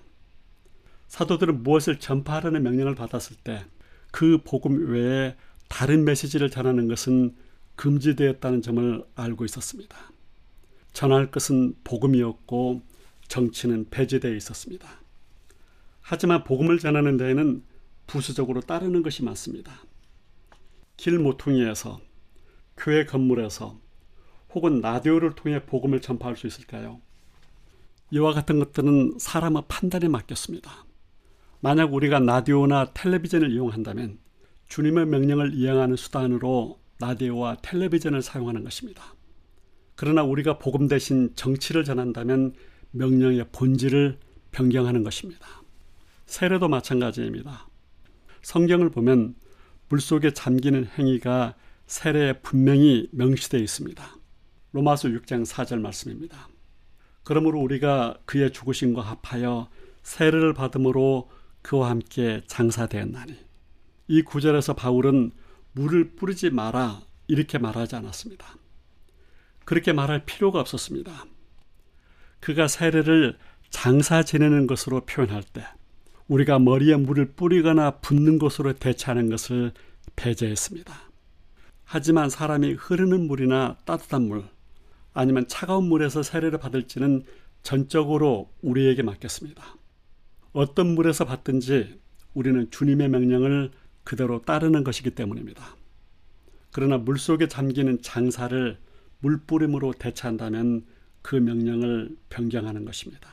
사도들은 무엇을 전파하라는 명령을 받았을 때 그 복음 외에 다른 메시지를 전하는 것은 금지되었다는 점을 알고 있었습니다. 전할 것은 복음이었고 정치는 배제되어 있었습니다. 하지만 복음을 전하는 데에는 부수적으로 따르는 것이 많습니다. 길 모퉁이에서, 교회 건물에서, 혹은 라디오를 통해 복음을 전파할 수 있을까요? 이와 같은 것들은 사람의 판단에 맡겼습니다. 만약 우리가 라디오나 텔레비전을 이용한다면 주님의 명령을 이행하는 수단으로 라디오와 텔레비전을 사용하는 것입니다. 그러나 우리가 복음 대신 정치를 전한다면 명령의 본질을 변경하는 것입니다. 세례도 마찬가지입니다. 성경을 보면 물속에 잠기는 행위가 세례에 분명히 명시되어 있습니다. 로마서 6장 4절 말씀입니다. 그러므로 우리가 그의 죽으심과 합하여 세례를 받음으로 그와 함께 장사되었나니. 이 구절에서 바울은 물을 뿌리지 마라 이렇게 말하지 않았습니다. 그렇게 말할 필요가 없었습니다. 그가 세례를 장사 지내는 것으로 표현할 때 우리가 머리에 물을 뿌리거나 붓는 것으로 대체하는 것을 배제했습니다. 하지만 사람이 흐르는 물이나 따뜻한 물, 아니면 차가운 물에서 세례를 받을지는 전적으로 우리에게 맡겼습니다. 어떤 물에서 받든지 우리는 주님의 명령을 그대로 따르는 것이기 때문입니다. 그러나 물속에 잠기는 장사를 물뿌림으로 대체한다면 그 명령을 변경하는 것입니다.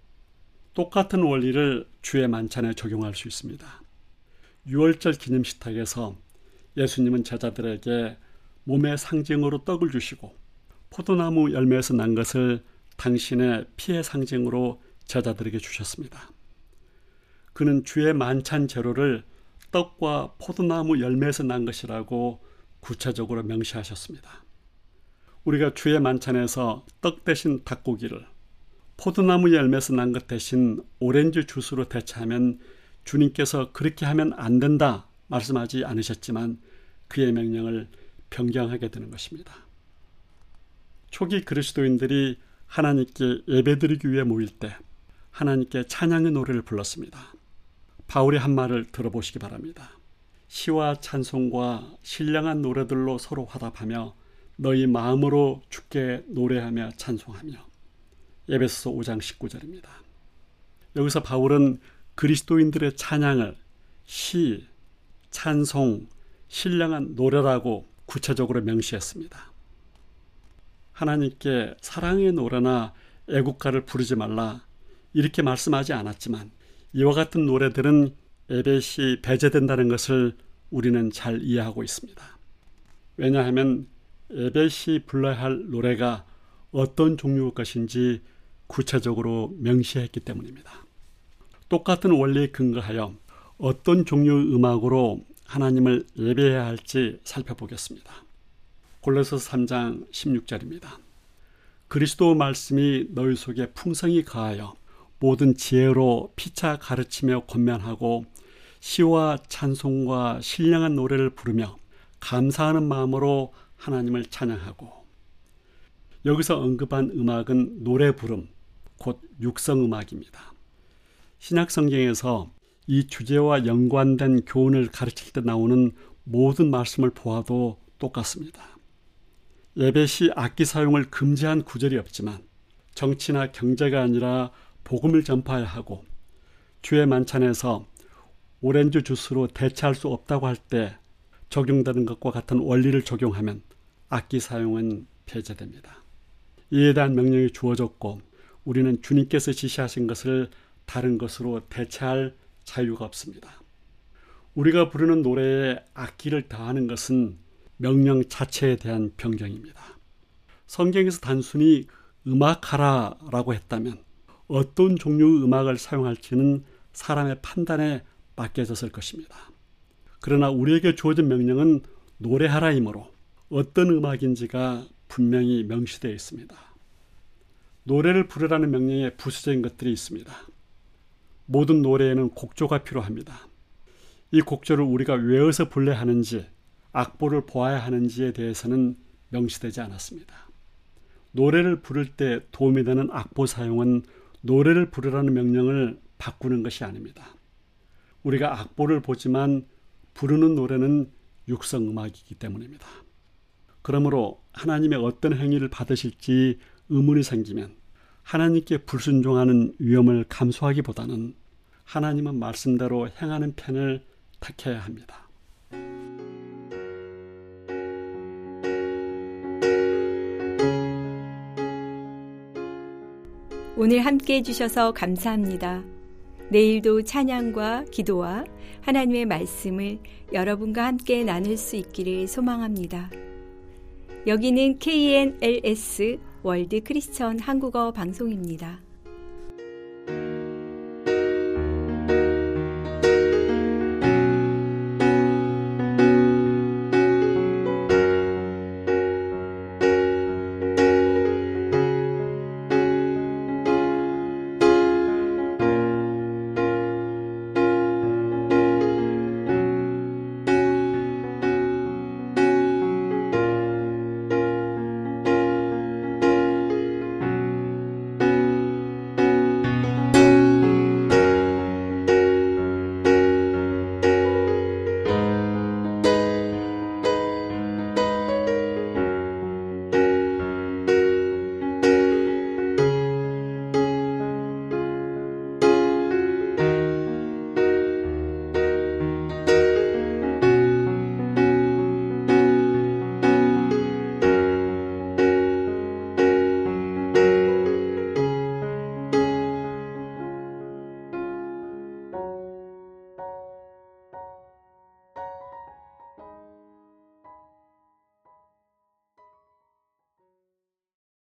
똑같은 원리를 주의 만찬에 적용할 수 있습니다. 유월절 기념식탁에서 예수님은 제자들에게 몸의 상징으로 떡을 주시고 포도나무 열매에서 난 것을 당신의 피의 상징으로 제자들에게 주셨습니다. 그는 주의 만찬 제로를 떡과 포도나무 열매에서 난 것이라고 구체적으로 명시하셨습니다. 우리가 주의 만찬에서 떡 대신 닭고기를, 포도나무 열매에서 난 것 대신 오렌지 주스로 대체하면 주님께서 그렇게 하면 안 된다 말씀하지 않으셨지만 그의 명령을 변경하게 되는 것입니다. 초기 그리스도인들이 하나님께 예배드리기 위해 모일 때 하나님께 찬양의 노래를 불렀습니다. 바울이 한 말을 들어보시기 바랍니다. 시와 찬송과 신령한 노래들로 서로 화답하며 너희 마음으로 주께 노래하며 찬송하며. 에베소서 5장 19절입니다. 여기서 바울은 그리스도인들의 찬양을 시, 찬송, 신령한 노래라고 구체적으로 명시했습니다. 하나님께 사랑의 노래나 애국가를 부르지 말라 이렇게 말씀하지 않았지만 이와 같은 노래들은 예배시 배제된다는 것을 우리는 잘 이해하고 있습니다. 왜냐하면 예배시 불러야 할 노래가 어떤 종류의 것인지 구체적으로 명시했기 때문입니다. 똑같은 원리에 근거하여 어떤 종류의 음악으로 하나님을 예배해야 할지 살펴보겠습니다. 골로새서 3장 16절입니다. 그리스도 말씀이 너희 속에 풍성히 가하여 모든 지혜로 피차 가르치며 권면하고 시와 찬송과 신령한 노래를 부르며 감사하는 마음으로 하나님을 찬양하고. 여기서 언급한 음악은 노래 부름, 곧 육성음악입니다. 신약성경에서 이 주제와 연관된 교훈을 가르칠 때 나오는 모든 말씀을 보아도 똑같습니다. 예배 시 악기 사용을 금지한 구절이 없지만 정치나 경제가 아니라 복음을 전파해야 하고 주의 만찬에서 오렌지 주스로 대체할 수 없다고 할 때 적용되는 것과 같은 원리를 적용하면 악기 사용은 배제됩니다. 이에 대한 명령이 주어졌고 우리는 주님께서 지시하신 것을 다른 것으로 대체할 자유가 없습니다. 우리가 부르는 노래에 악기를 더하는 것은 명령 자체에 대한 변경입니다. 성경에서 단순히 음악하라라고 했다면 어떤 종류의 음악을 사용할지는 사람의 판단에 맡겨졌을 것입니다. 그러나 우리에게 주어진 명령은 노래하라이므로 어떤 음악인지가 분명히 명시되어 있습니다. 노래를 부르라는 명령에 부수적인 것들이 있습니다. 모든 노래에는 곡조가 필요합니다. 이 곡조를 우리가 외워서 불러야 하는지 악보를 보아야 하는지에 대해서는 명시되지 않았습니다. 노래를 부를 때 도움이 되는 악보 사용은 노래를 부르라는 명령을 바꾸는 것이 아닙니다. 우리가 악보를 보지만 부르는 노래는 육성음악이기 때문입니다. 그러므로 하나님의 어떤 행위를 받으실지 의문이 생기면 하나님께 불순종하는 위험을 감수하기보다는 하나님은 말씀대로 행하는 편을 택해야 합니다. 오늘 함께 해주셔서 감사합니다. 내일도 찬양과 기도와 하나님의 말씀을 여러분과 함께 나눌 수 있기를 소망합니다. 여기는 KNLS 월드 크리스천 한국어 방송입니다.